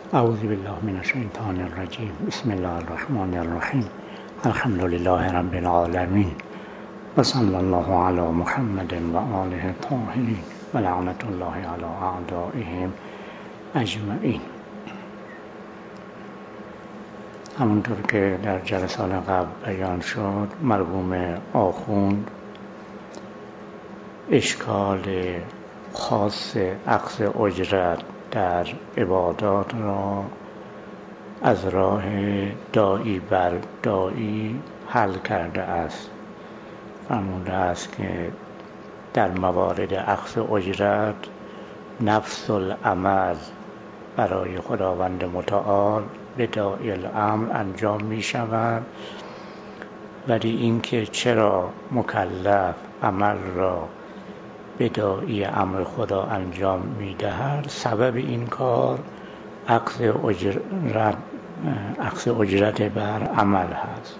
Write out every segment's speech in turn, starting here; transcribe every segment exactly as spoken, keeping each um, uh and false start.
اعوذ بالله من الشیطان الرجیم. بسم الله الرحمن الرحیم. الحمد لله رب العالمین و صلی الله علی محمد و آله الطاهرین و لعنت الله علی اعدائهم اجمعین. همونطور که در جلسات قبل بیان شد، مرحوم آخوند اشکال خاص اخذ اجرت در عبادات را از راه داعی بر داعی حل کرده است. فرموده است که در موارد اخذ اجرت نفس العمل برای خداوند متعال به داعی الامر انجام می شود، ولی اینکه چرا مکلف عمل را به داعی امر خدا انجام می دهد، سبب این کار اخذ اجرت اخذ اجرت بر عمل هست.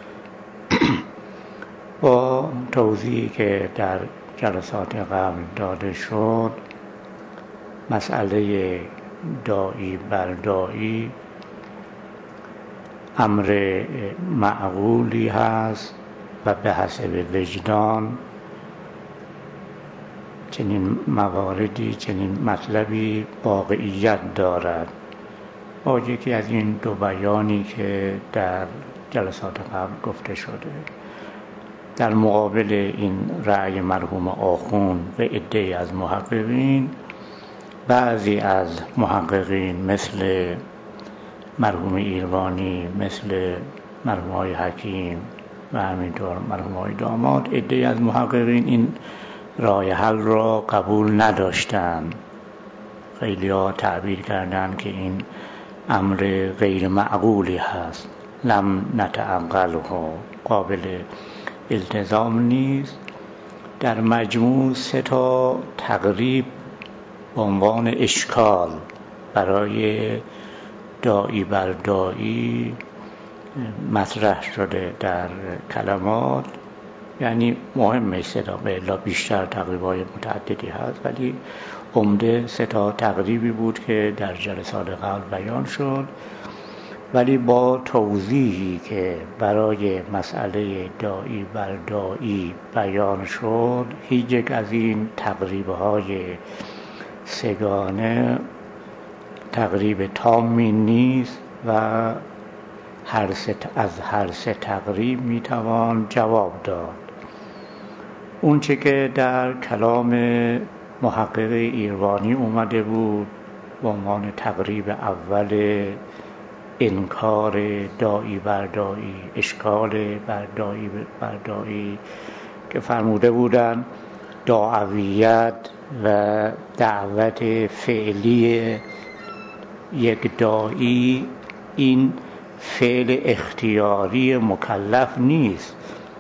با توضیحی که در جلسات قبل داده شد، مسئله داعی بر داعی امر معقولی هست و به حسب وجدان چنین مواردی، چنین مطلبی واقعیت دارد. با یکی از این دو بیانی که در جلسات قبل گفته شده، در مقابل این رأی مرحوم آخوند و عده‌ای از محققین، بعضی از محققین مثل مرحوم ایروانی، مثل مرحوم های حکیم و همینطور مرحوم های داماد، عده‌ای از محققین این راه حل را قبول نداشتند. خیلی ها تعبیر کردند که این امر غیر معقولی هست، لم نتعقله، قابل التزام نیست. در مجموع سه تا تقریب به عنوان اشکال برای داعی بر داعی مطرح شده در کلمات. یعنی مهمه سه تا، به الا بیشتر تقریبای متعددی هست، ولی عمده سه تا تقریبی بود که در جلسات قبل بیان شد. ولی با توضیحی که برای مسئله داعی بر داعی بیان شد، هیچ یک از این تقریب‌های سگانه تقریب تامی نیست و هر سه از هر سه تقریب میتوان جواب داد. اون چه که در کلام محقق ایروانی اومده بود به عنوان تقریب اول انکار داعی بر داعی، اشکال بر داعی بر داعی، که فرموده بودن دعویت و دعوت فعلی یک داعی این فعل اختیاری مکلف نیست،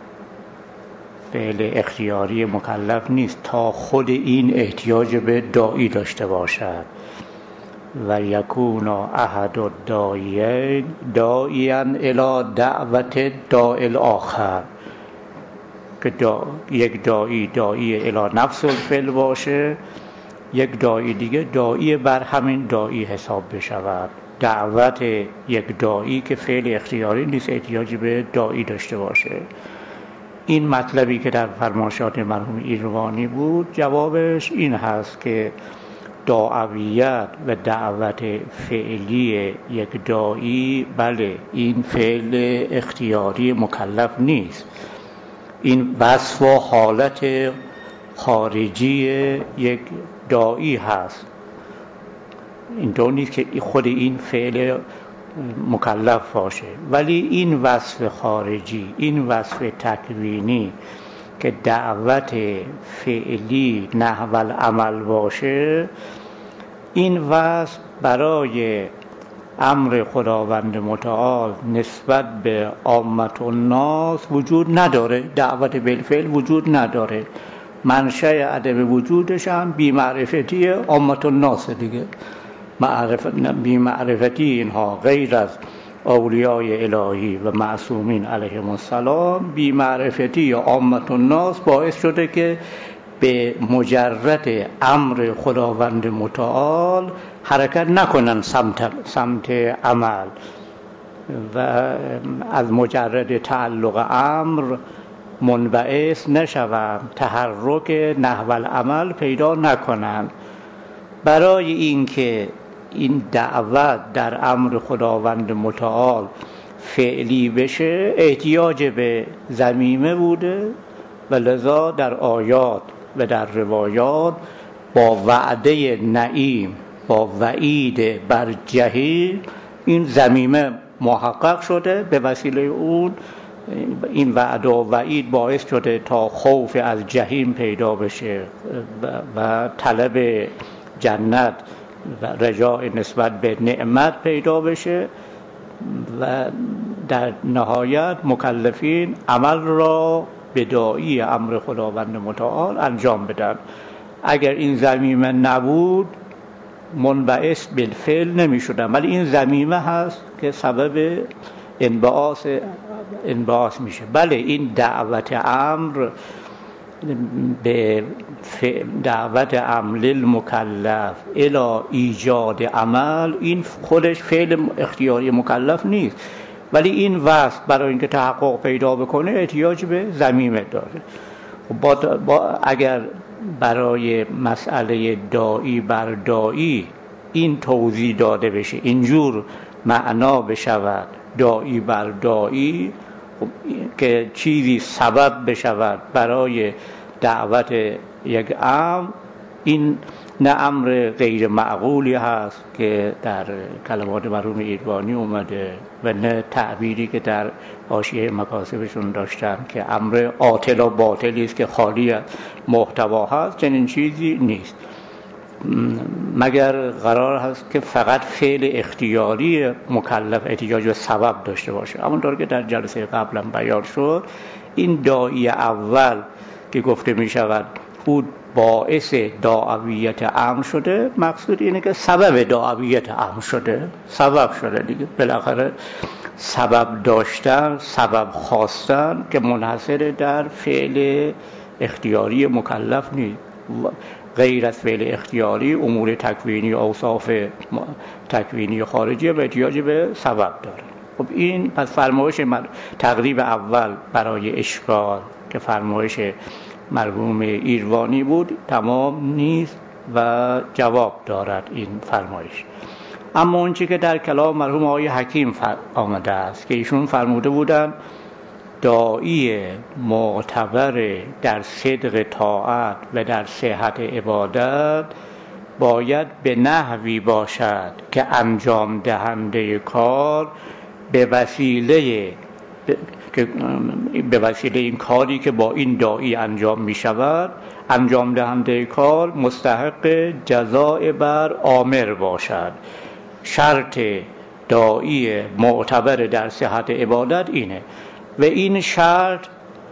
فعل اختیاری مکلف نیست تا خود این احتیاج به داعی داشته باشد. و یکون احد الداعیین داعیا الی دعوت داعی الاخر، که دا یک داعی داعی الی نفس الفعل باشه، یک داعی دیگه داعی بر همین داعی حساب بشود. دعوت یک داعی که فعل اختیاری نیست، احتیاجی به داعی داشته باشه. این مطلبی که در فرمایشات مرحوم ایروانی بود، جوابش این هست که دعویت و دعوت فعلی یک داعی، بله این فعل اختیاری مکلف نیست، این وصف و حالت خارجی یک داعی هست. اینطور نیست که خود این فعل مکلف باشه، ولی این وصف خارجی، این وصف تکوینی که دعوت فعلی نحو العمل باشه، این وصف برای امر خداوند متعال نسبت به عامة الناس وجود نداره. دعوت بالفعل وجود نداره، منشأ عدم وجودش هم بی‌معرفتی عامة الناس دیگه. معرفت بی‌معرفتی اینها غیر از اولیای الهی و معصومین علیهم السلام، بی‌معرفتی عامة الناس باعث شده که به مجرد امر خداوند متعال حرکت نکنن سمت, سمت عمل و از مجرد تعلق امر منبعث نشوند، تحرک نحو العمل پیدا نکنند. برای اینکه این دعوت در امر خداوند متعال فعلی بشه احتیاج به ضمیمه بوده و لذا در آیات و در روایات با وعده نعیم، با وعید بر جحیم این ضمیمه محقق شده. به وسیله اون این وعده و وعید باعث شده تا خوف از جحیم پیدا بشه و طلب جنت و رجاء نسبت به نعمت پیدا بشه و در نهایت مکلفین عمل را به داعی امر خداوند متعال انجام بدن. اگر این ضمیمه نبود منبعث بالفعل نمی شدن، ولی این ضمیمه هست که سبب انبعاث انبعاث میشه. بله این دعوت امر به دعوت امر للمکلف الی ایجاد عمل، این خودش فعل اختیاری مکلف نیست، ولی این وصف برای اینکه تحقق پیدا بکنه احتیاج به ضمیمه داره. با با اگر برای مسئله داعی بر داعی این توضیح داده بشه، اینجور معنا بشود داعی بر داعی، که چیزی سبب بشود برای دعوت یک امر، این نه امر غیر معقولی هست که در کلمات مرحوم ایروانی اومده و نه تعبیری که در حاشیه مکاسبشون داشتن که امر عاطل و باطلی است که خالی از محتوا هست. چنین چیزی نیست، مگر قرار هست که فقط فعل اختیاری مکلف احتیاج به سبب داشته باشه. همونطور که در جلسه قبلا بیان شد، این داعی اول که گفته می شود او باعث دعویت امر شده، مقصود اینه که سبب دعویت امر شده، سبب شده دیگه. بالاخره سبب داشتن، سبب خواستن که منحصر در فعل اختیاری مکلف نیست. غیر از فعل اختیاری امور تکوینی، اوصاف تکوینی خارجی به احتیاج به سبب داره. خب این پس فرمایش تقریب اول برای اشکال که فرمایش مرحوم ایروانی بود تمام نیست و جواب دارد این فرمایش. اما اون چی که در کلام مرحوم آقای حکیم آمده است که ایشون فرموده بودن داعی معتبر در صدق طاعت و در صحت عبادت باید به نحوی باشد که انجام دهنده کار به وسیله که به وسیله این کاری که با این داعی انجام می شود، انجام دهنده کار مستحق جزاء بر آمر باشد. شرط داعی معتبر در صحت عبادت اینه و این شرط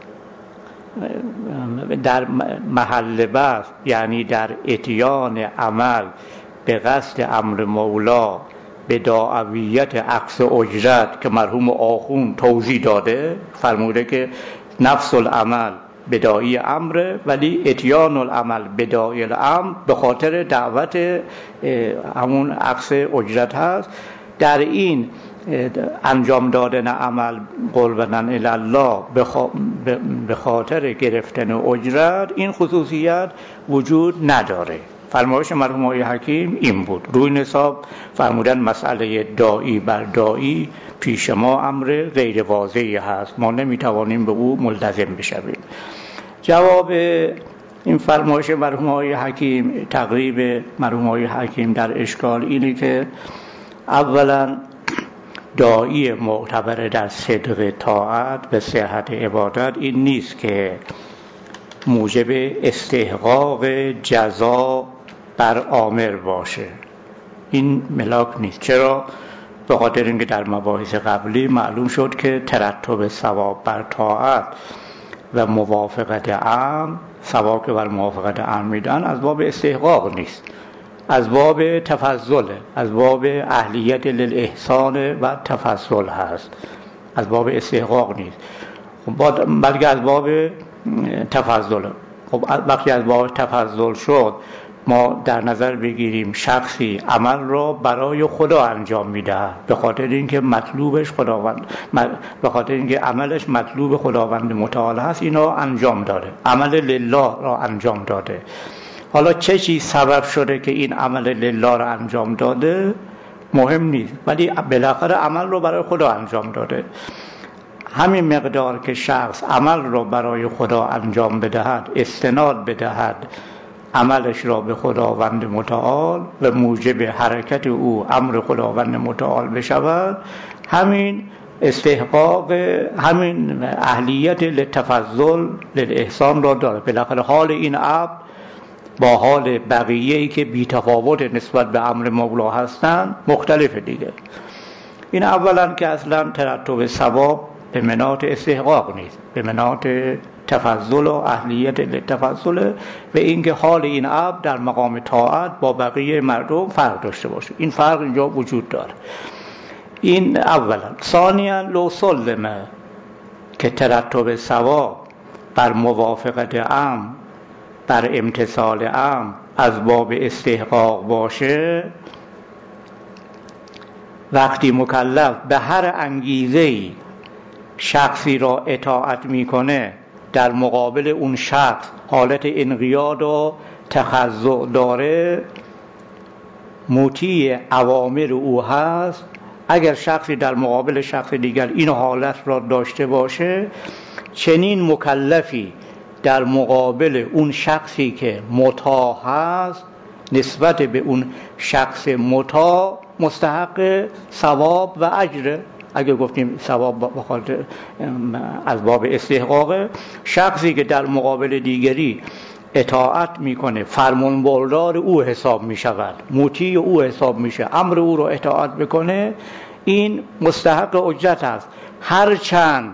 در محل بحث، یعنی در اتیان عمل به قصد امر مولا به دعویت عکس اجرت که مرحوم آخوند توضیح داده، فرموده که نفس العمل به داعی امر ولی اتیان العمل به داعی الامر به خاطر دعوت همون عکس اجرت هست. در این انجام دادن عمل قرباً الی الله به خاطر گرفتن اجرت این خصوصیت وجود نداره. فرمایش مرحوم آقای حکیم این بود. روی نصاب فرمودن مسئله داعی بر داعی پیش ما امر غیر واضحی هست، ما نمیتوانیم به او ملتزم بشویم. جواب این فرمایش مرحوم آقای حکیم، تقریب مرحوم آقای حکیم در اشکال اینه که اولا داعی معتبر در صدق طاعت به صحت عبادت این نیست که موجب استحقاق جزا بر آمر باشه، این ملاک نیست. چرا؟ به خاطر اینکه در مباحث قبلی معلوم شد که ترتب ثواب بر طاعت و موافقت امر، ثواب که بر موافقت امر میدن از باب استحقاق نیست، از باب تفضل، از باب اهلیت للاحسان و تفضل هست، از باب استحقاق نیست، بلکه از باب تفضل. خب وقتی از باب تفضل شد ما در نظر بگیریم شخصی عمل را برای خدا انجام میده به خاطر اینکه مطلوبش خداوند، به خاطر اینکه عملش مطلوب خداوند متعال هست، اینا انجام داده، عمل لله را انجام داده. حالا چه چیز سبب شده که این عمل لله را انجام داده مهم نیست، ولی بالاخره عمل رو برای خدا انجام داده. همین مقدار که شخص عمل را برای خدا انجام بدهد، استناد بدهد عملش را به خداوند متعال و موجب حرکت او امر خداوند متعال بشود، همین استحقاق، همین اهلیت للتفضل للاحسان را داره. بالاخره حال این عبد با حال بقیه‌ای که بی‌تفاوت نسبت به امر مولا هستند مختلف دیگه. این اولا که اصلا ترتب ثواب به مناط استحقاق نیست، به مناط تفضل و اهلیت للتفضل و اینکه حال این عبد در مقام طاعت با بقیه مردم فرق داشته باشه. این فرق اینجا وجود داره. این اولا. ثانیا لو سلمه که ترتب ثواب بر موافقت امر، بر امتثال امر از باب استحقاق باشه، وقتی مکلف به هر انگیزه‌ای شخصی را اطاعت میکنه، در مقابل اون شخص حالت انقیاد و تخضع داره، مطیع اوامر او هست. اگر شخصی در مقابل شخص دیگر این حالت را داشته باشه، چنین مکلفی در مقابل اون شخصی که مطاع هست نسبت به اون شخص مطاع مستحق ثواب و اجر. اگه گفتیم ثواب بخاطر از باب استحقاق، شخصی که در مقابل دیگری اطاعت میکنه فرمانبردار او حساب میشود، مطیع او حساب میشه، امر او رو اطاعت بکنه، این مستحق اجرت است. هرچند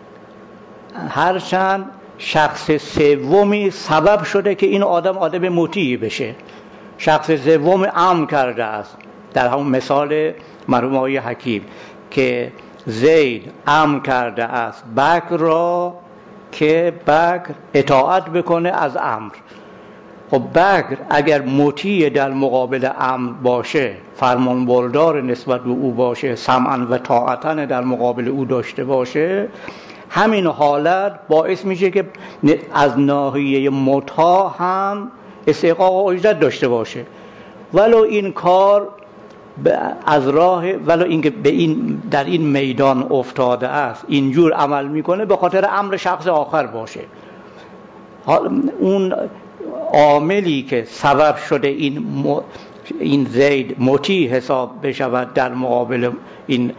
هرچند شخص سومی سبب شده که این آدم آدم مطیع بشه، شخص سوم امر کرده است. در همون مثال مرحوم آقای حکیم که زید امر کرده است بکر را که بکر اطاعت بکنه از امر. خب بکر اگر مطیع در مقابل امر باشه، فرمانبردار نسبت به او باشه، سمعا و طاعتا در مقابل او داشته باشه، همین حالت باعث میشه که از ناحیه مطاع هم استحقاق و اجرت داشته باشه، ولو این کار از راه، ولو اینکه به این در این میدان افتاده است، اینجور عمل میکنه به خاطر امر شخص آخر باشه. اون عاملی که سبب شده این م... این زید مطیع حساب بشود در مقابل این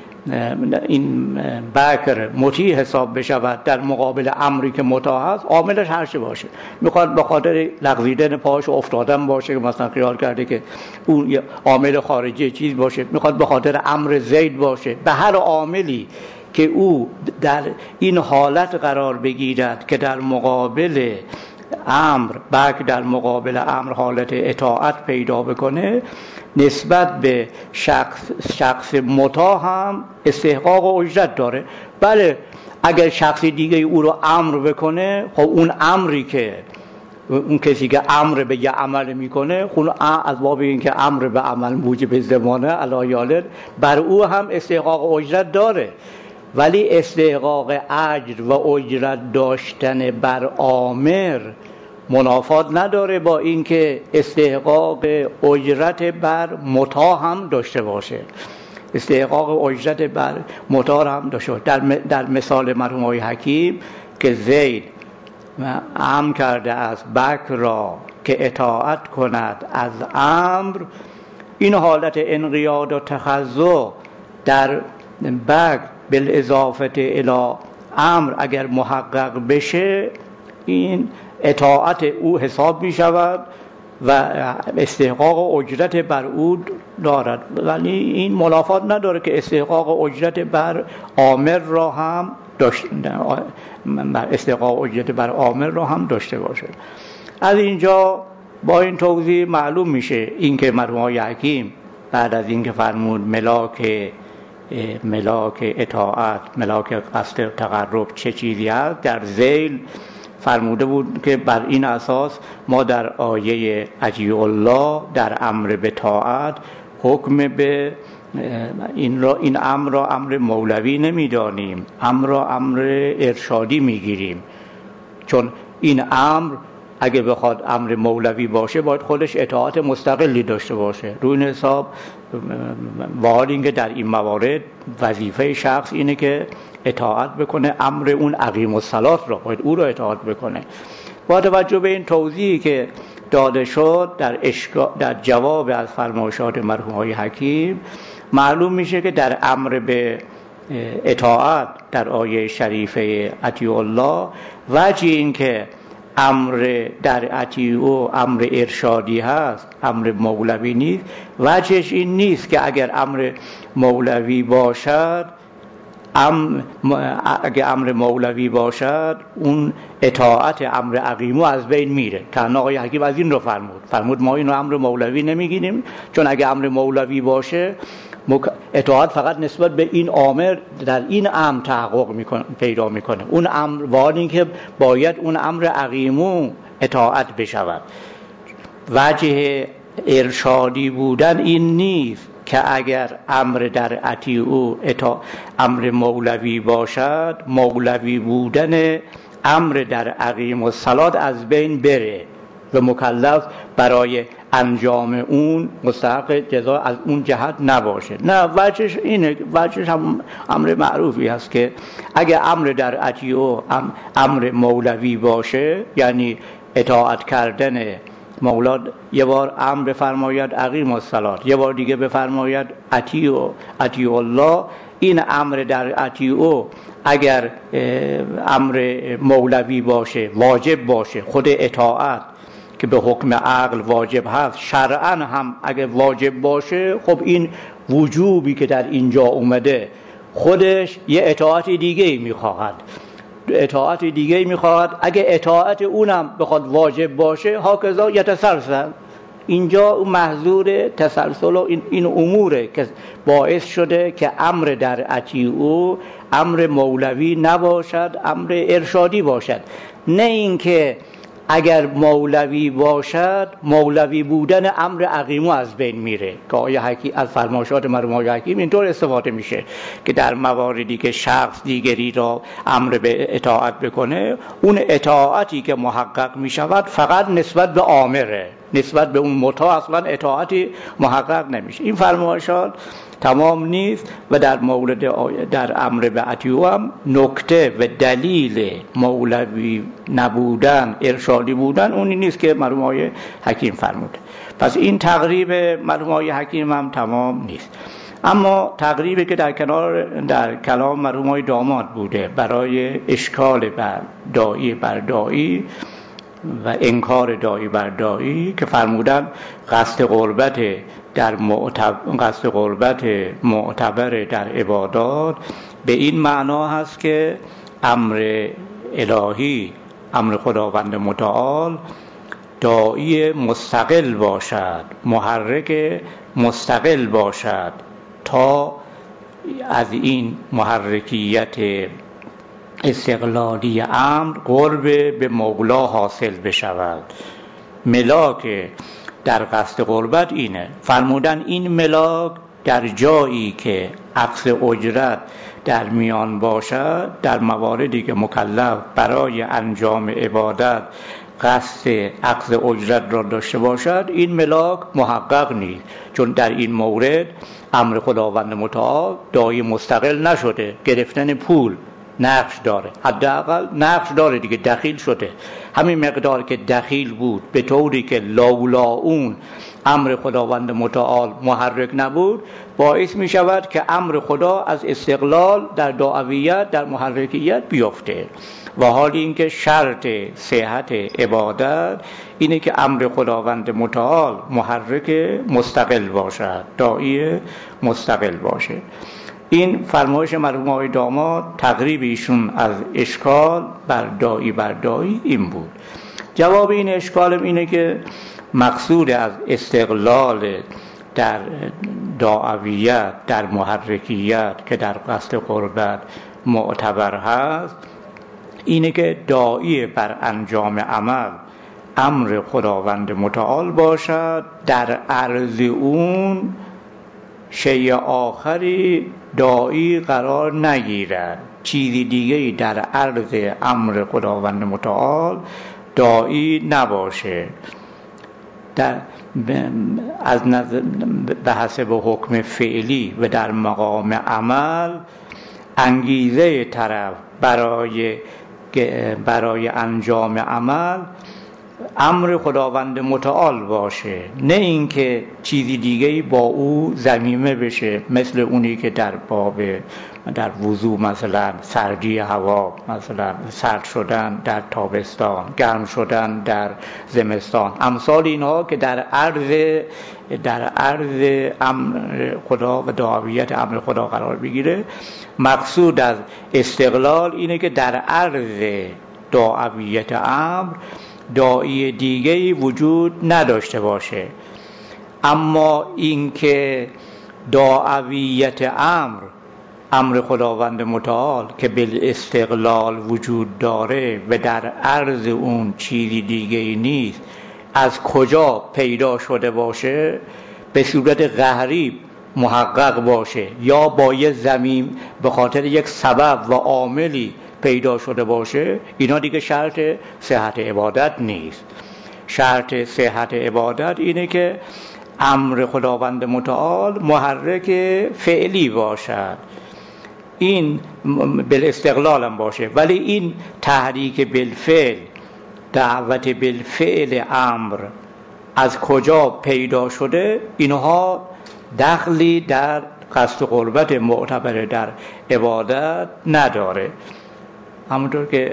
این بکر مطیع حساب بشود در مقابل امری که مطاع است، عاملش هر چه باشه، میخواد به خاطر لغزیدن پاش و افتادن باشه که مثلا خیال کرده که اون عامل خارجی چیز باشه، میخواد به خاطر امر زید باشه، به هر عاملی که او در این حالت قرار بگیرد که در مقابل امر بلکه در مقابل امر حالت اطاعت پیدا بکنه، نسبت به شخص شخص مطاع هم استحقاق و اجرت داره. بله اگر شخصی دیگه او رو امر بکنه، خب اون امری که اون کسی که امر به یه عمل میکنه، خب از باب این که امر به عمل موجب زمانه علایاله، بر او هم استحقاق و اجرت داره، ولی استحقاق اجر و اجرت داشتن بر آمر منافات نداره با اینکه استحقاق اجرت بر مطاع هم داشته باشه. استحقاق اجرت بر مطاع هم داشته باشه. در, در مثال مرحوم آقای حکیم که زید امر کرده از بکر را که اطاعت کند از امر، این حالت انقیاد و تخضع در بکر بالاضافه الی امر اگر محقق بشه، این اطاعت او حساب می شود و استحقاق و اجرت بر او دارد، ولی این منافات نداره که استحقاق و اجرت بر آمر را هم داشته استحقاق و اجرت بر آمر را هم داشته باشه. از اینجا با این توضیح معلوم میشه اینکه مرحوم آقای حکیم بعد از اینکه فرمود ملاک ملاک اطاعت، ملاک قصد تقرب چه چیزی هست، در ذیل فرموده بود که بر این اساس ما در آیه اطیعوا الله در امر به طاعت حکم به این را این امر را امر مولوی نمیدانیم، امر را امر ارشادی میگیریم، چون این امر اگه بخواد امر مولوی باشه باید خودش اطاعت مستقلی داشته باشه. روی این حساب و حال اینکه در این موارد وظیفه شخص اینه که اطاعت بکنه، امر اون اقیم الصلات را باید او را اطاعت بکنه. با توجه به این توضیحی که داده شد در, اشکا... در جواب از فرمایشات مرحوم های حکیم معلوم میشه که در امر به اطاعت در آیه شریفه اطیعوا الله وجه این که امر در اطیعوا امر ارشادی هست، امر مولوی نیست، وجهش این نیست که اگر امر مولوی باشد ام اگه امر مولوی باشد اون اطاعت امر عقیمو از بین میره. که آقای حکیم از این رو فرمود فرمود ما اینو امر مولوی نمیگیریم، چون اگه امر مولوی باشه اطاعت فقط نسبت به این امر در این امر تحقق میکنه پیدا میکنه، اون امر وانی که باید اون امر عقیمو اطاعت بشود. وجه ارشادی بودن این نیست که اگر امر در اطیعوا اطاعت امر مولوی باشد مولوی بودن امر در اقیم الصلات از بین بره و مکلف برای انجام اون مستحق جزا از اون جهت نباشه. نه، وجهش اینه، وجهش هم امر معروفی هست که اگه امر در اطیعوا امر مولوی باشه، یعنی اطاعت کردن مولا یه بار امر بفرماید اقیم الصلات، یه بار دیگه بفرماید اطیعوا اطیعوا الله، این امر در اطیعوا اگر امر مولوی باشه واجب باشه، خود اطاعت که به حکم عقل واجب هست شرعاً هم اگر واجب باشه، خب این وجوبی که در اینجا اومده خودش یه اطاعت دیگه میخواهد اطاعت دیگه میخواهد اگه اطاعت اونم بخواد واجب باشه هاکذا یتسلسل. اینجا محظور تسلسل و این, این اموره که باعث شده که امر در اطیعوا امر مولوی نباشد، امر ارشادی باشد. نه اینکه اگر مولوی باشد مولوی بودن امر عقیمو از بین میره، که آیه حکیم از فرمایشات مرحوم آیه حکیم اینطور استفاده میشه که در مواردی که شخص دیگری را امر به اطاعت بکنه، اون اطاعتی که محقق میشود فقط نسبت به آمره، نسبت به اون مطاع اصلا اطاعتی محقق نمیشه. این فرمایشات تمام نیست و در مورد در امر به اطیعوا هم نکته و دلیل مولوی نبودن ارشادی بودن اونی نیست که مرحوم آقای حکیم فرموده. پس این تقریب مرحوم آقای حکیم هم تمام نیست. اما تقریبی که در کنار در کلام مرحوم آقای داماد بوده برای اشکال بر داعی بر داعی و انکار داعی بر داعی که فرمودن قصد قربت در معتبر قصد قربت معتبر در عبادات به این معنا هست که امر الهی، امر خداوند متعال داعی مستقل باشد، محرک مستقل باشد تا از این محرکیت استقلالی امر قرب به مولا حاصل بشود. ملاک در قصد قربت اینه. فرمودن این ملاک در جایی که عقد اجرت در میان باشد، در مواردی که مکلف برای انجام عبادت قصد عقد اجرت را داشته باشد، این ملاک محقق نیست، چون در این مورد امر خداوند متعال داعی مستقل نشده. گرفتن پول نقش داره، حداقل نقش داره دیگه، دخیل شده. همین مقدار که دخیل بود به طوری که لولا اون امر خداوند متعال محرک نبود، باعث می شود که امر خدا از استقلال در دعویت در محرکیت بیفته. و حالی اینکه شرط صحت عبادت اینه که امر خداوند متعال محرک مستقل باشد، داعی مستقل باشه. این فرمایش مرحوم آقای داماد تقریب ایشون از اشکال بر داعی بر داعی این بود. جواب این اشکالم اینه که مقصود از استقلال در دعویت در محرکیت که در قصد قربت معتبر هست اینه که داعی بر انجام عمل امر خداوند متعال باشد، در عرض اون شیء آخری داعی قرار نگیرد، چیزی دیگه‌ای در عرض امر خداوند متعال داعی نباشه. در از نظر به حسب حکم فعلی و در مقام عمل انگیزه طرف برای برای انجام عمل امر خداوند متعال باشه، نه اینکه چیزی دیگه‌ای با او ضمیمه بشه، مثل اونی که در باب در وضو مثلا سردی هوا، مثلا سرد شدن در تابستان، گرم شدن در زمستان، امثال اینها که در عرض در عرض امر خدا و داعیت امر خدا قرار بگیره. مقصود از استقلال اینه که در عرض داعیت امر داعی دیگه‌ای وجود نداشته باشه. اما اینکه داعیت امر امر خداوند متعال که بالاستقلال وجود داره و در عرض اون چیزی دیگه‌ای نیست، از کجا پیدا شده باشه، به صورت قهری محقق باشه یا با یه زمین به خاطر یک سبب و عاملی پیدا شده باشه، اینا دیگه شرط صحت عبادت نیست. شرط صحت عبادت اینه که امر خداوند متعال محرک فعلی باشد، این بالاستقلال هم باشه، ولی این تحریک بالفعل، دعوت بالفعل امر از کجا پیدا شده، اینها دخلی در قصد قربت معتبر در عبادت نداره. همونطور که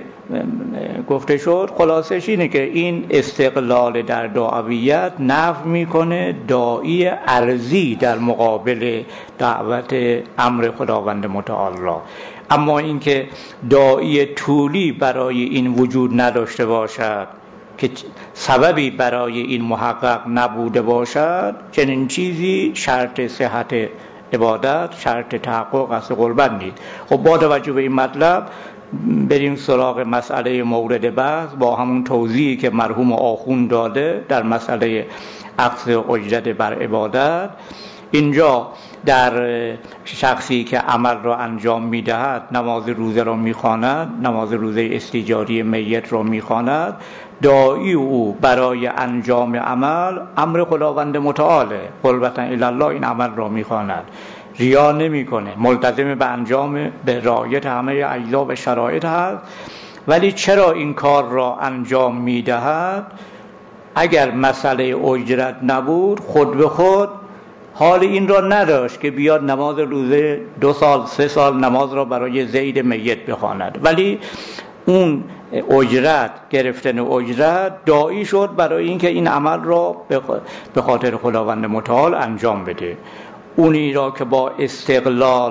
گفته شد، خلاصش اینه که این استقلال در داعیت نفی میکنه داعی ارضی در مقابل دعوت امر خداوند متعال را. اما اینکه داعی طولی برای این وجود نداشته باشد که سببی برای این محقق نبوده باشد، چنین چیزی شرط صحت عبادت، شرط تحقق قصد قربت نیست. خب با توجه به این مطلب بریم سراغ مسئله مورد بحث با همون توضیحی که مرحوم آخوند داده در مسئله اخذ اجرت بر عبادت. اینجا در شخصی که عمل را انجام می‌دهد، نماز روزه را می‌خواند، نماز روزه استیجاری میت را می‌خواند، داعی او برای انجام عمل امر خداوند متعاله، قربتا الی الله این عمل را می‌خواند، ریا نمی‌کنه، ملتزم به انجام به رعایت همه اجزا و شرایط هست. ولی چرا این کار را انجام می‌دهد؟ اگر مسئله اجرت نبود، خود به خود حال این را نداشت که بیاد نماز روزه دو سال سه سال نماز را برای زید میت بخواند، ولی اون اجرت، گرفتن اجرت داعی شد برای اینکه این عمل را به خاطر خداوند متعال انجام بده. اونی را که با استقلال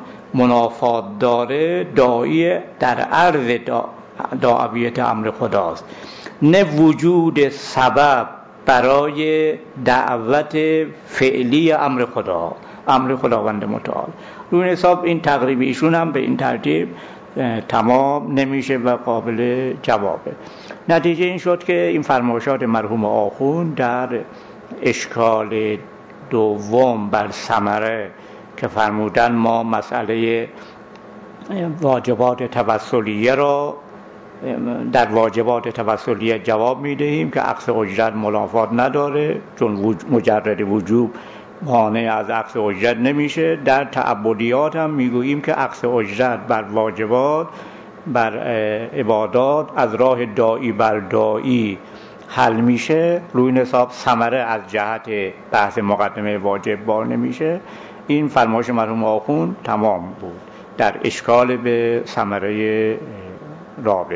منافات داره داعی در عرض داعیت امر خداست، نه وجود سبب برای دعوت فعلی امر خدا، امر خداوند متعال. روی حساب این تقریب ایشون هم به این ترتیب تمام نمیشه و قابل جوابه. نتیجه این شد که این فرمایشات مرحوم آخوند در اشکال دوم بر ثمره که فرمودن ما مسئله واجبات توسلیه را در واجبات توسلیه جواب میدهیم که اخذ اجرت منافات نداره، چون مجرد وجوب مانع از اخذ اجرت نمیشه. در تعبدیات هم میگوییم که اخذ اجرت بر واجبات، بر عبادات از راه داعی بر داعی حل میشه، روی حساب ثمره از جهت بحث مقدمه واجب بار نمیشه. این فرمایش مرحوم آخوند تمام بود در اشکال به ثمره رابع.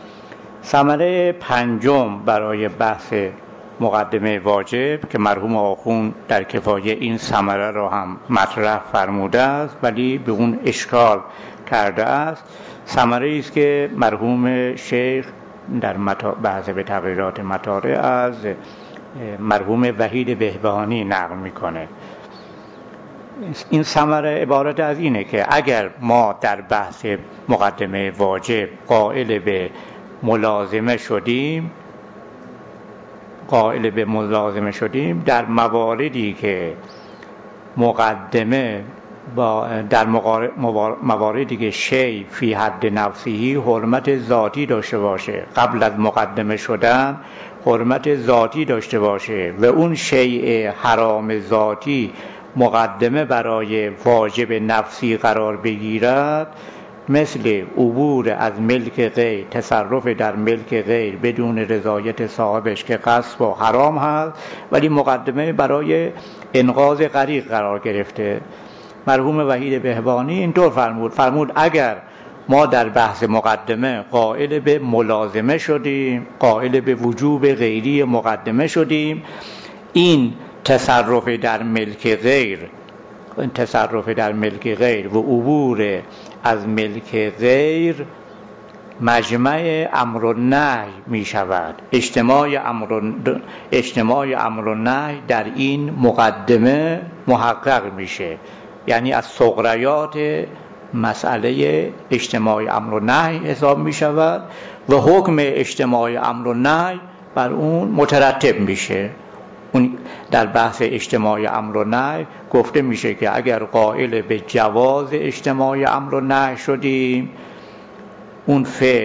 ثمره پنجم برای بحث مقدمه واجب که مرحوم آخوند در کفایه این ثمره را هم مطرح فرموده است ولی به اون اشکال کرده است، ثمره است که مرحوم شیخ در بحث به تغییرات مطالع از مرحوم وحید بهبهانی نقل میکنه. این ثمره عبارت از اینه که اگر ما در بحث مقدمه واجب قائل به ملازمه شدیم قائل به ملازمه شدیم در مواردی که مقدمه با در مواردی که شی فی حد نفسی حرمت ذاتی داشته باشه، قبل از مقدمه شدن حرمت ذاتی داشته باشه و اون شیء حرام ذاتی مقدمه برای واجب نفسی قرار بگیرد، مثل عبور از ملک غیر، تصرف در ملک غیر بدون رضایت صاحبش که غصب و حرام هست ولی مقدمه برای انقاذ غریق قرار گرفته. مرحوم وحید بهبانی اینطور فرمود فرمود اگر ما در بحث مقدمه قائل به ملازمه شدیم، قائل به وجوب غیری مقدمه شدیم، این تصرف در ملک غیر تصرف در ملک غیر و عبور از ملک غیر مجمع امر و نهی می شود. اجتماع امر اجتماع امر و نهی در این مقدمه محقق میشه، یعنی از صغریات مسئله اجتماع امر و نهی حساب می شود و حکم اجتماع امر و نهی بر اون مترتب میشه. اون در بحث اجتماع امر و نهی گفته میشه که اگر قائل به جواز اجتماع امر و نهی شدیم، اون فعل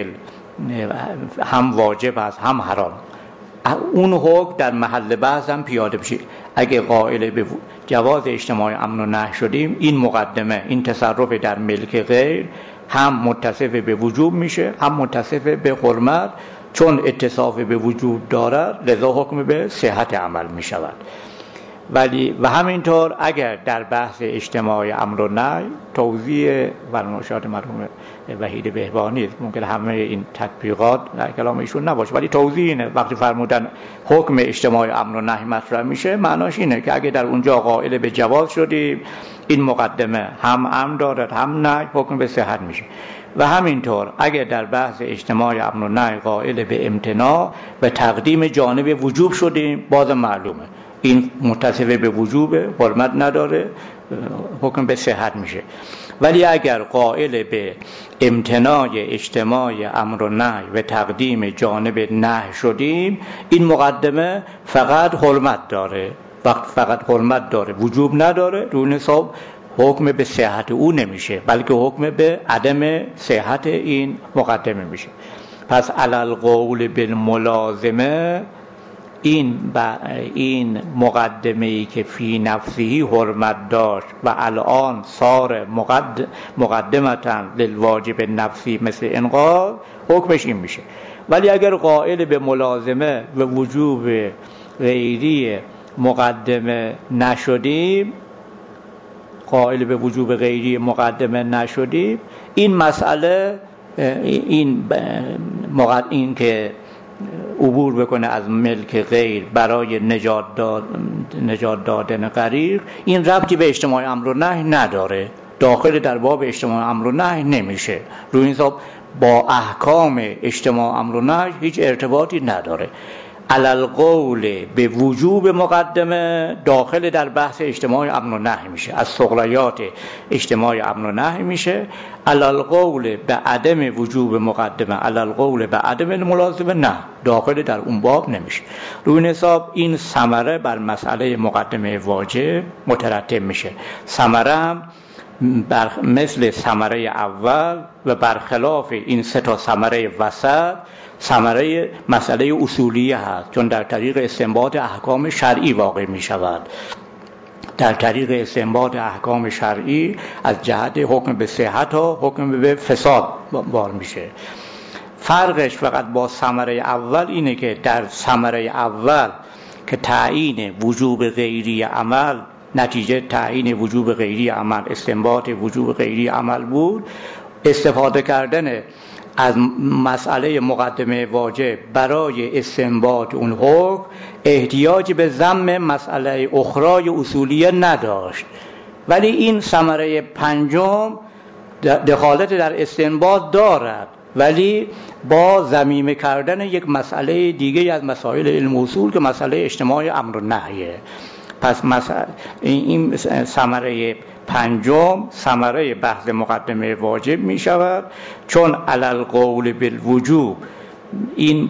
هم واجب است هم حرام، اون حکم در محل بحث هم پیاده بشه. اگه قائل به جواز اجتماع امر و نهی شدیم، این مقدمه، این تصرف در ملک غیر هم متصف به وجوب میشه هم متصف به حرمت، چون اتصاف به وجود دارد لذا حکم به صحت عمل می شود. ولی و همینطور اگر در بحث اجتماع امر و نهی توضیح فرمایشات مرحوم وحید بهبانی، ممکن همه این تطبیقات در کلام ایشون نباشه ولی توضیح اینه، وقتی فرمودن حکم اجتماع امر و نهی مطرح میشه معناش اینه که اگر در اونجا قائل به جواز شدیم، این مقدمه هم امر دارد هم نهی، حکم به صحت میشه. و همینطور اگر در بحث اجتماع امر و نهی قائل به امتناع و تقدیم جانب وجوب شدیم، باز معلومه این متصف به وجوب، حرمت نداره، حکم به صحت میشه. ولی اگر قائل به امتناع اجتماع امر و نهی و تقدیم جانب نهی شدیم، این مقدمه فقط حرمت داره، وقت فقط حرمت داره وجوب نداره، روی حساب حکم به صحت او نمیشه بلکه حکم به عدم صحت این مقدمه میشه. پس علل قول بالملازمه، این این مقدمه‌ای که فی نفسه حرمت داشت و الان صار مقدم مقدمتاً للواجب نفسی مثل انقاذ، حکمش این میشه. ولی اگر قائل به ملازمه و وجوب غیری مقدمه نشدیم قائل به وجوب غیری مقدمه نشدیم این مسئله این مقد این که عبور بکنه از ملک غیر برای نجات داد نجات دادن غریق، این ربطی به اجتماع امر و نهی نداره، داخل در باب اجتماع امر و نهی نمیشه، روی این حساب با احکام اجتماع امر و نهی هیچ ارتباطی نداره. علل قول به وجوب مقدمه داخل در بحث اجتماع امر و نهی میشه، از صغریات اجتماع امر و نهی میشه. علل قول به عدم وجوب مقدمه، علل قول به عدم ملازمه نه، داخل در اون باب نمیشه. روی حساب این ثمره بر مسئله مقدمه واجب مترتب میشه. ثمره هم بر مثل ثمره اول و برخلاف این سه تا ثمره وسط ثمره مسئله اصولیه هست، چون در طریق استنباط احکام شرعی واقع می شود. در طریق استنباط احکام شرعی از جهت حکم به صحت و حکم به فساد بار میشه. فرقش فقط با ثمره اول اینه که در ثمره اول که تعیین وجوب غیری عمل، نتیجه تعیین وجوب غیری عمل، استنباط وجوب غیری عمل بود، استفاده کردن از مسئله مقدمه واجب برای استنباط اون حکم احتیاج به ضم مسئله اخرای اصولیه نداشت. ولی این ثمره پنجم دخالت در استنباط دارد، ولی با ضمیمه کردن یک مسئله دیگه از مسائل علم اصول که مسئله اجتماع امر و نهیه. پس مثلا این ثمره پنجم ثمره بحث مقدمه واجب می شود، چون علل قول بالوجوب این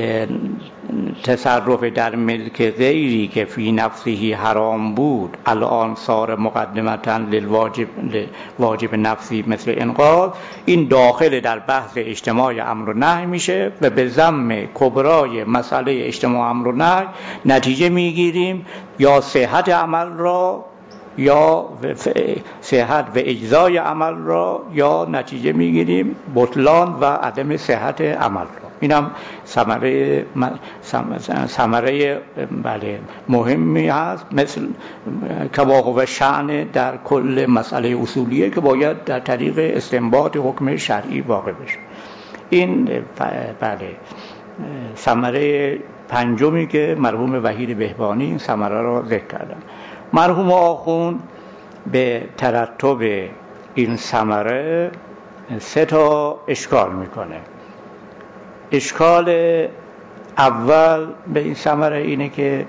تصرف در ملک غیری که فی نفسه حرام بود الان صار مقدمتاً للواجب واجب نفسی مثل انقاذ، این داخل در بحث اجتماع امر و نهی میشه و به ضم کبرای مسئله اجتماع امر و نهی نتیجه میگیریم یا صحت عمل را یا صحت و اجزای عمل را، یا نتیجه میگیریم بطلان و عدم صحت عمل را. اینم ثمره ثمره بله مهمی هست، مثل کباغ و شأن در کل مسئله اصولیه که باید در طریق استنباط حکم شرعی واقع بشه. این بله ثمره پنجمی که مرحوم وحید بهبانی این ثمره را ذکر کردن. مرحوم آخوند به ترتب این ثمره سه تا اشکال میکنه. اشکال اول به این ثمره اینه که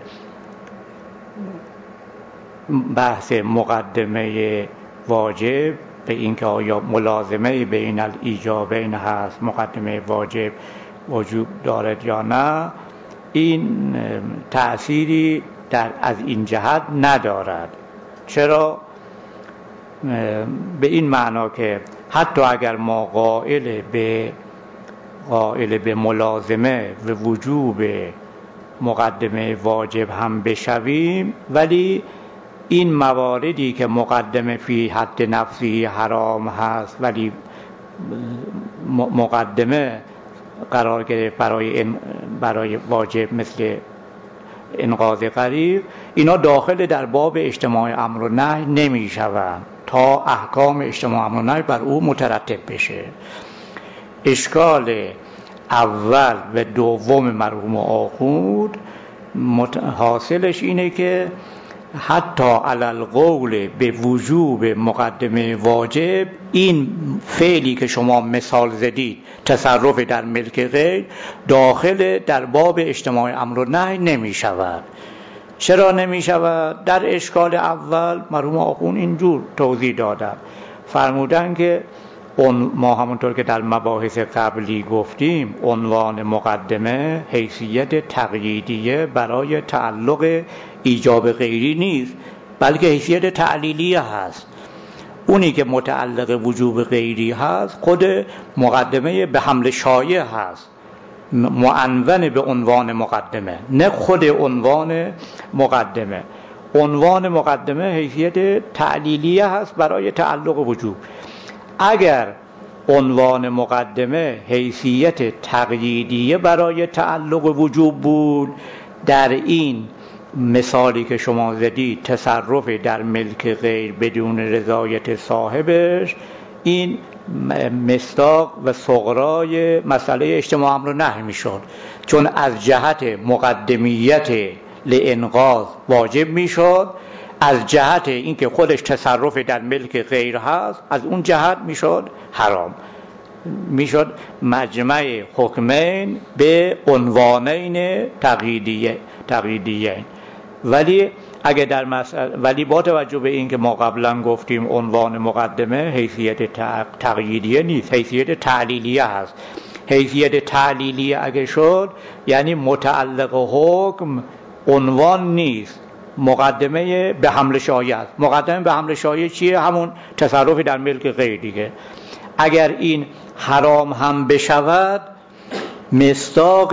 بحث مقدمه واجب به این که آیا ملازمه بین الایجابین هست، مقدمه واجب وجوب دارد یا نه، این تأثیری در از این جهت ندارد. چرا؟ به این معنا که حتی اگر ما قائل به قائل به ملازمه و وجوب مقدمه واجب هم بشویم، ولی این مواردی که مقدمه فی حد نفسی حرام هست ولی مقدمه قرار گرفت برای برای واجب مثل انقاذ غریق، اینا داخل در باب اجتماع امر و نهی نمی شوند تا احکام اجتماع امر و نهی بر او مترتب بشه. اشکال اول و دوم مرحوم آخوند حاصلش اینه که حتی علل قول به وجوب مقدمه واجب، این فعلی که شما مثال زدید تصرف در ملک غیر داخل در باب اجتماع امر و نهی نمی شود. چرا نمی شود؟ در اشکال اول مرحوم آخوند اینجور توضیح دادن، فرمودن که ما همونطور که در مباحث قبلی گفتیم عنوان مقدمه حیثیت تقییدیه برای تعلق ایجاب غیری نیست، بلکه حیثیت تعلیلیه هست. اونی که متعلق وجوب غیری هست خود مقدمه به حمل شایع هست، معنون به عنوان مقدمه، نه خود عنوان مقدمه. عنوان مقدمه حیثیت تعلیلیه هست برای تعلق وجوب. اگر عنوان مقدمه حیثیت تقییدیه برای تعلق وجوب بود، در این مثالی که شما زدید تصرف در ملک غیر بدون رضایت صاحبش، این مصداق و صغرای مسئله اجتماع امر و نهی میشد، چون از جهت مقدمیت لانقاذ واجب میشد، از جهت اینکه خودش تصرف در ملک غیر هست از اون جهت میشد حرام، میشد مجمع حکمین به عنوانین تقییدیه تقییدیه. ولی اگه در مسئله ولی با توجه به اینکه ما قبلا گفتیم عنوان مقدمه حیثیت تقییدیه نیست، حیثیت تعلیلیه هست. حیثیت تعلیلیه اگه شد یعنی متعلق حکم عنوان نیست، مقدمه به حمل شایع است. مقدمه به حمل شایع چیه؟ همون تصرف در ملک غیر دیگه. اگر این حرام هم بشود مصداق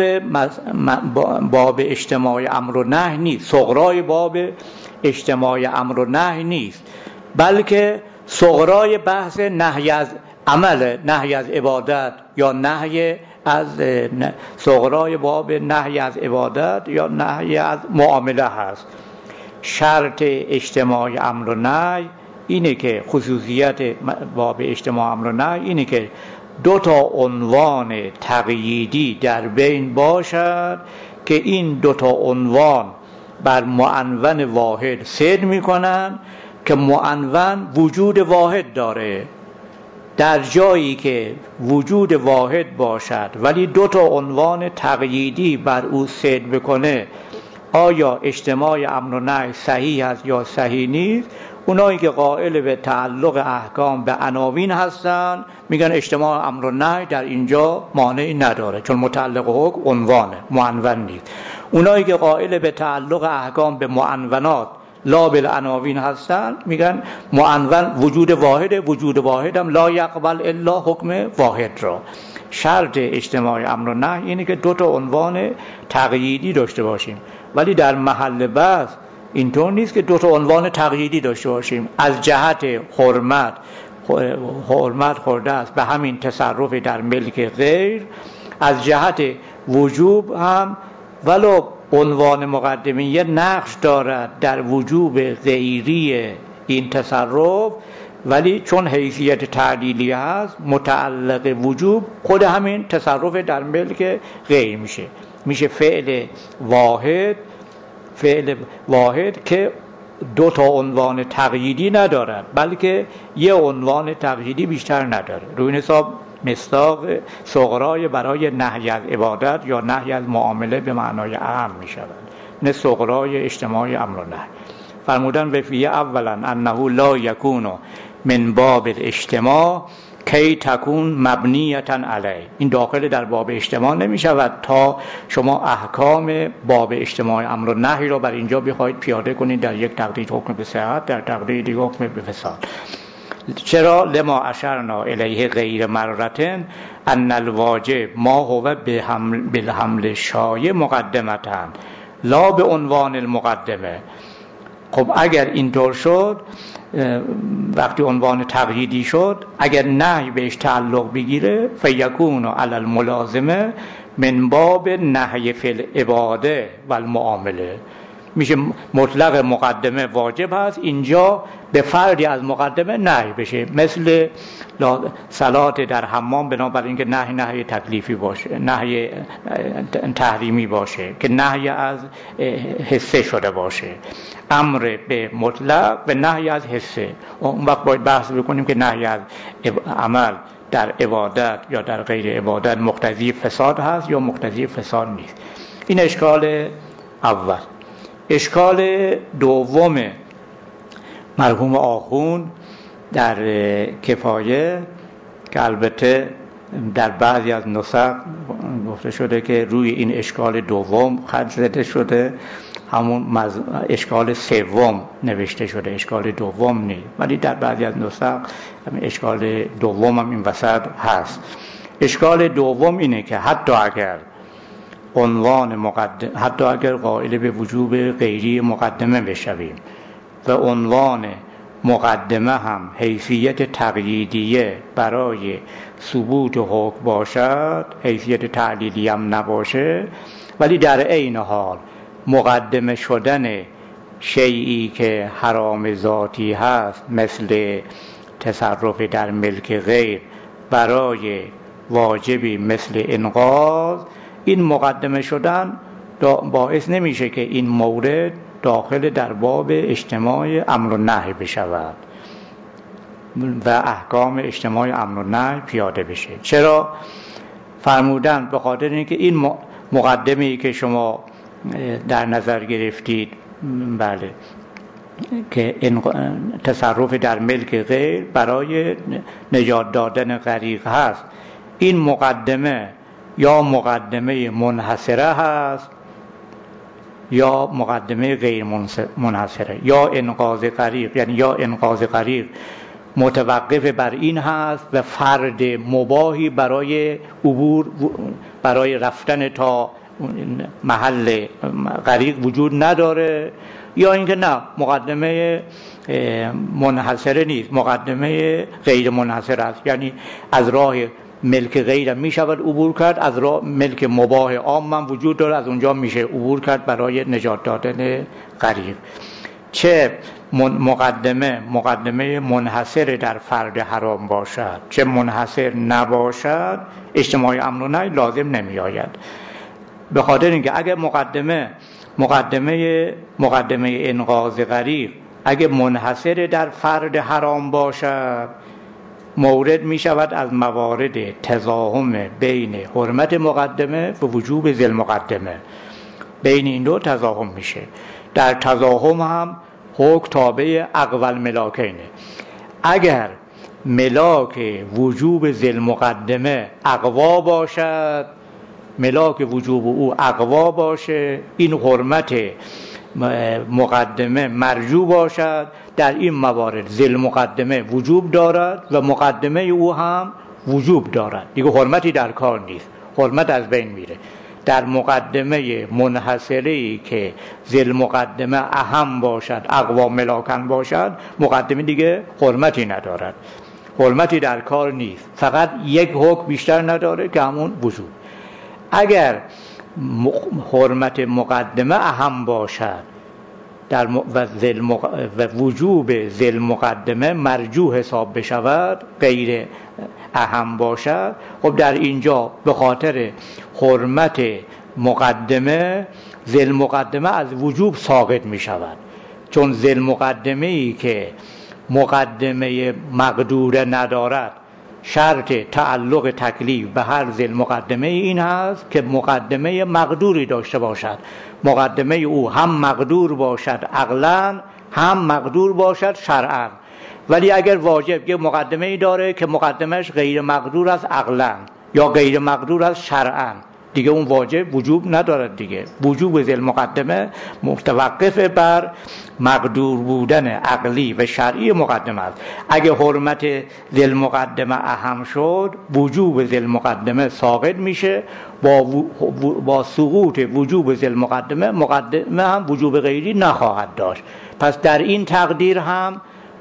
باب اجتماع امر و نهی نیست، صغرای باب اجتماع امر و نهی نیست، بلکه صغرای بحث نهی از عمل، نهی از عبادت یا نهی از صغرای باب نهی از عبادت یا نهی از معامله هست. شرط اجتماع امر و نهی اینه که خصوصیت باب اجتماع امر و نهی اینه که دو تا عنوان تقییدی در بین باشد که این دو تا عنوان بر معنون واحد صدق میکنن که معنون وجود واحد داره. در جایی که وجود واحد باشد ولی دو تا عنوان تقییدی بر او صدق بکنه، آیا اجتماع امر و نهی صحیح است یا صحیح نیست. اونایی که قائل به تعلق احکام به عناوین هستن میگن اجتماع امر و نهی در اینجا مانعی نداره، چون متعلق حکم عنوانه، معنون نیست. اونایی که قائل به تعلق احکام به معنونات لا بالعناوین هستن میگن معنون وجود واحد، وجود واحد هم لا یقبل الا حکم واحد را. شرط اجتماع امر و نهی اینه که دو تا عنوان تقییدی داشته باشیم، ولی در محل بحث اینطور نیست که دو تا عنوان تقییدی داشته باشیم. از جهت حرمت حرمت خورده است به همین تصرف در ملک غیر، از جهت وجوب هم ولو عنوان مقدمه نقش دارد در وجوب غیری این تصرف، ولی چون حیثیت تعلیلی هست متعلق وجوب خود همین تصرف در ملک غیر میشه میشه فعل واحد فعل واحد که دو تا عنوان تقییدی ندارد، بلکه یه عنوان تقییدی بیشتر نداره. روی این حساب مصداق صغرای برای نهی از عبادت یا نهی از معامله به معنای اعم می شود، نه صغرای اجتماع امر و نهی. فرمودن و فیه اولا انه لا یکون من باب الاجتماع کی تکون مبنیتا علیه. این داخل در باب اجتماع نمی شود تا شما احکام باب اجتماع امر و نهی را بر اینجا بخواید پیاده کنید در یک تقدیر حکم به صحت، در تقدیر دیگه حکم به فساد. چرا؟ لما اشرنا الیه غیر مرتن ان الواجب ما هو بالحمل شایع مقدمتن لا به عنوان المقدمه. خب اگر اینطور شد، وقتی عنوان تقییدی شد، اگر نهی بهش تعلق بگیره فیکون علی الملازمه من باب نهی فی العباده و المعامله، میشه مطلق مقدمه واجب هست، اینجا به فردی از مقدمه نهی بشه، مثل صلات در حمام بنابراین اینکه نهی نهی تکلیفی باشه، نهی تحریمی باشه که نهی از حسه شده باشه، امر به مطلق و نهی از حسه. اون وقت باید بحث بکنیم که نهی از عمل در عبادت یا در غیر عبادت مقتضی فساد هست یا مقتضی فساد نیست. این اشکال اول. اشکال دوم مرحوم آخوند در کفایه که البته در بعضی از نسخ گفته شده که روی این اشکال دوم خط زده شده، همون مز... اشکال سوم نوشته شده، اشکال دوم نیست، ولی در بعضی از نسخ اشکال دوم هم این وسط هست. اشکال دوم اینه که حتی اگر عنوان مقدم حتی اگر قائل به وجوب غیری مقدمه بشویم و عنوان مقدمه هم حیثیت تقییدیه برای ثبوت حکم باشد، حیثیت تعلیلی هم نباشه، ولی در عین حال مقدمه شدن شیئی که حرام ذاتی هست مثل تصرف در ملک غیر برای واجبی مثل انقاذ، این مقدمه شدن باعث نمیشه که این مورد داخل در باب اجتماع امر و نهی بشود و احکام اجتماع امر و نهی پیاده بشه. چرا؟ فرمودن به خاطر اینکه این مقدمه‌ای که شما در نظر گرفتید، بله، که تصرف در ملک غیر برای نجات دادن غریق هست، این مقدمه یا مقدمه منحصره هست یا مقدمه غیر منحصره، یا انقاذ غریق، یعنی یا انقاذ غریق متوقف بر این هست و فرد مباحی برای عبور برای رفتن تا محل غریق وجود نداره، یا اینکه نه مقدمه منحصره نیست، مقدمه غیر منحصره است، یعنی از راه ملک غیر می شود عبور کرد، از راه ملک مباح عام هم وجود داره، از اونجا میشه عبور کرد برای نجات دادن غریق. چه مقدمه مقدمه منحصر در فرد حرام باشد چه منحصر نباشد، اجتماع امر و نهی لازم نمی آید، به خاطر اینکه اگه مقدمه مقدمه مقدمه انقاذ غریق اگه منحصر در فرد حرام باشد، مورد می شود از موارد تضاهم بین حرمت مقدمه و وجوب ذی المقدمه. بین این دو تضاهم میشه. در تضاهم هم حکم تابع اقوال ملاکینه. اگر ملاک وجوب ذی مقدمه اقوا باشد، ملاک وجوب او اقوا باشه، این حرمت مقدمه مرجو باشد، در این موارد ذی مقدمه وجوب دارد و مقدمه او هم وجوب دارد، دیگه حرمتی در کار نیست، حرمت از بین میره. در مقدمه منحصری که ذی مقدمه اهم باشد، اقوا ملاکن باشد، مقدمه دیگه حرمتی ندارد، حرمتی در کار نیست، فقط یک حکم بیشتر نداره که همون وجوب. اگر حرمت مقدمه اهم باشد در م... و, مق... و وجوب ذی مقدمه مرجو حساب بشود، غیر اهم باشد، خب در اینجا به خاطر حرمت مقدمه ذی مقدمه از وجوب ساقط می شود، چون ذی مقدمه ای که مقدمه مقدوره ندارد، شرط تعلق تکلیف به هر ذی مقدمه این هست که مقدمه مقدوری داشته باشد، مقدمه او هم مقدور باشد عقلاً، هم مقدور باشد شرعاً. ولی اگر واجب یه مقدمه ای داره که مقدمهش غیر مقدور است عقلاً یا غیر مقدور است شرعاً، دیگه اون واجب وجوب ندارد دیگه. وجوب ذی مقدمه متوقف بر مقدور بودن عقلی و شرعی مقدمه است. اگه حرمت ذی مقدمه اهم شد، وجوب ذی مقدمه ساقط میشه، با, با سقوط وجوب ذی مقدمه، مقدمه هم وجوب غیری نخواهد داشت. پس در این تقدیر هم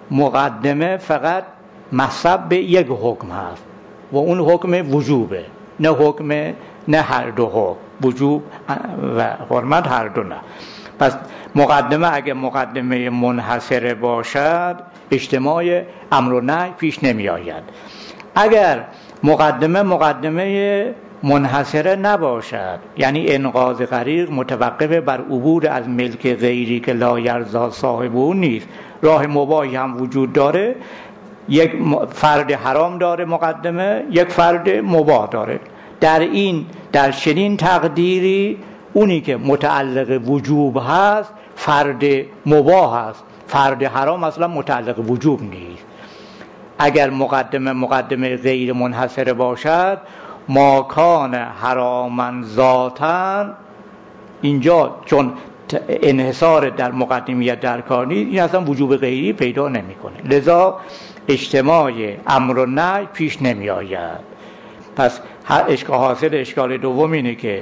مقدمه فقط مصب به یک حکم هست و اون حکم وجوبه، نه حکم، نه هر دو حکم، وجوب و حرمت هر دو نه. پس مقدمه اگه مقدمه منحصره باشد، اجتماع امر و نهی پیش نمی آید. اگر مقدمه مقدمه منحصره نباشد، یعنی انقاذ غریق متوقف بر عبور از ملک غیری که لا یرضا صاحب او نیست، راه مباحی هم وجود داره، یک فرد حرام داره مقدمه، یک فرد مباح داره، در این در چنین تقدیری اونی که متعلق وجوب هست فرد مباح هست، فرد حرام اصلا متعلق وجوب نیست. اگر مقدمه مقدمه غیر منحصره باشد، ما کان حراما ذاتاً، اینجا چون انحصار در مقدمیت در کار نیست، این اصلا وجوب غیری پیدا نمیکنه، لذا اجتماع امر و نهی پیش نمی آید. پس اشکال حاصل اشکال دوم اینه که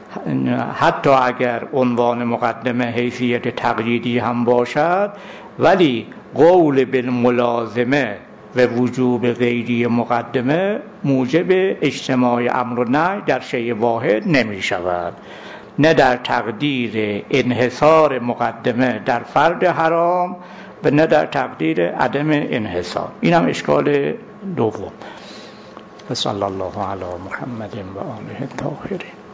حتی اگر عنوان مقدمه حیثیت تقییدی هم باشد، ولی قول بالملازمه و وجوب غیری مقدمه موجب اجتماع امر و نهی در شیء واحد نمی شود، نه در تقدیر انحصار مقدمه در فرد حرام و نه در تقدیر عدم انحصار. این هم اشکال دوم. صلی الله علی محمد و آله الطاهرین.